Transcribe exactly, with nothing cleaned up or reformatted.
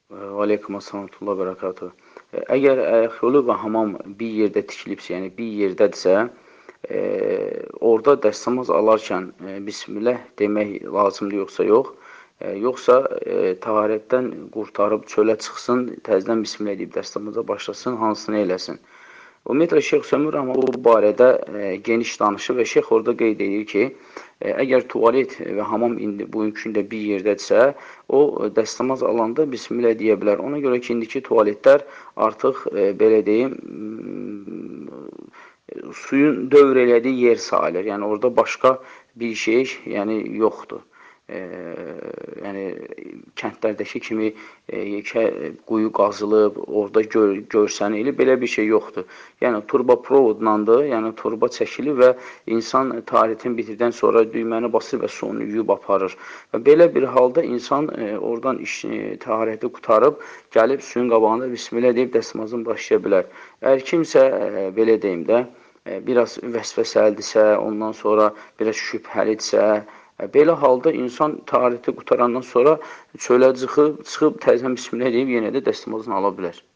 Və aleykum assalam və bərəkatuhu. Əgər ayaqyolu və hamam bir yerdə tikilibsə, yəni bir yerdədirsə, e, orada dəstəmaz alarkən e, bismillah demək lazımdır yoxsa yox? E, yoxsa e, təharətdən qurtarıb çölə çıxsın, təzədən bismillah deyib dəstəmaza başlasın, hansını eləsin? Ümumiyyətlə, Şeyx Hüseyin Rəhməhullah bu barədə e, geniş danışır və Şeyx orada qeyd edir ki, e, əgər tualet və hamam indi bugünkü gündə bir yerdədirsə, o dəstəmaz alanda bismillah deyə bilər. Ona görə ki, indiki tualetlər artıq, e, belə deyim, suyun dövr elədiyi yer sayılır. Yəni, orada başqa bir şey yəni, yoxdur. E, yəni, kəndlərdəki kimi e, yekə quyu qazılıb, orada gör, görsənili, belə bir şey yoxdur. Yəni, turba provodlandır, yəni turba çəkilir və insan tualetin bitirdikdən sonra düyməni basır və suyunu yuyub aparır. Və belə bir halda insan e, oradan iş, e, təharəti qutarıb, gəlib suyun qabağında bismillah deyib dəstəmazını başlaya bilər. Əgər kimsə, e, belə deyim də, e, biraz vəsvəsəlidirsə, ondan sonra biraz şübhəlidirsə, belə halda insan təharəti qutarandan sonra çölə çıxıb, çıxıb təzədən bismillah deyib yenə də dəstəmazını ala bilər.